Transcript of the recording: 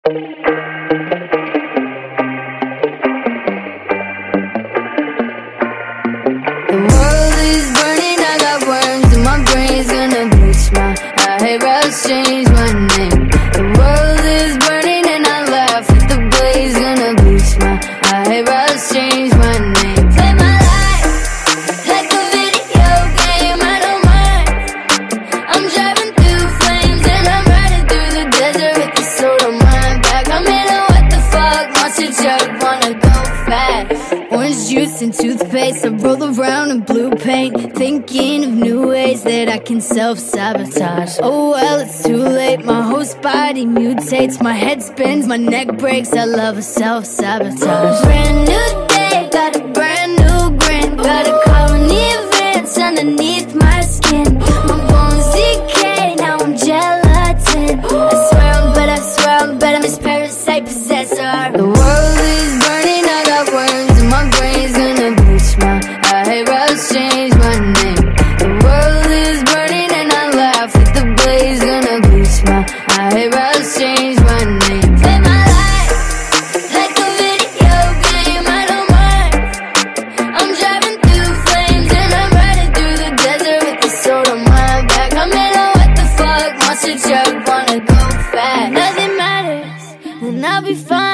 world is burning, I got worms in my brain's gonna bleach my eyebrows, change my name. The world is burning and I laugh at the blaze, gonna bleach my eyebrows, change my name. Play my life like a video game, I don't mind. I'm driving through flames and I'm riding through the desert with the soul of mine back. I'm in a what the fuck monster truck, wanna go fast. Orange juice and toothpaste, I roll around in blue paint, thinking of new ways that I can self-sabotage. Oh well, it's too late, my whole body mutates, my head spins, my neck breaks, I love a self-sabotage. Brand new day, got a brand new grin, got a colony of ants underneath my skin. My bones decay, now I'm gelatin. I swear I'm his parasite possessor. The world is burning, I got worms in my brain's gonna bleach my eyebrows, change my name. The world is burning and I laugh at the blaze, gonna bleach my eyebrows, change my name. Play my life like a video game, I don't mind. I'm driving through flames and I'm riding through the desert with the soul on my back. I'm in a what the fuck monster truck, wanna go fast. Nothing matters, then I'll be fine.